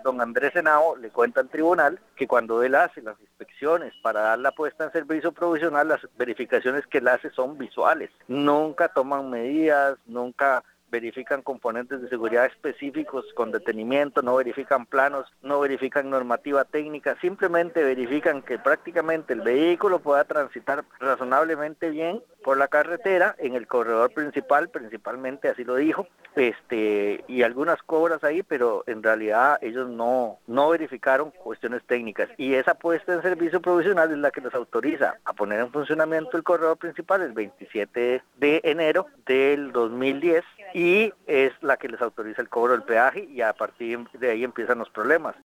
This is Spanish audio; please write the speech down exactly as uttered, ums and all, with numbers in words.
don Andrés Henao le cuenta al tribunal que cuando él hace las inspecciones para dar la puesta en servicio provisional, las verificaciones que él hace son visuales. Nunca toman medidas, nunca verifican componentes de seguridad específicos con detenimiento, no verifican planos, no verifican normativa técnica, simplemente verifican que prácticamente el vehículo pueda transitar razonablemente bien por la carretera en el corredor principal, principalmente así lo dijo, este y algunas cobras ahí, pero en realidad ellos no, no verificaron cuestiones técnicas, y esa puesta en servicio provisional es la que les autoriza a poner en funcionamiento el corredor principal el veintisiete de enero del dos mil diez, y es la que les autoriza el cobro del peaje, y a partir de ahí empiezan los problemas.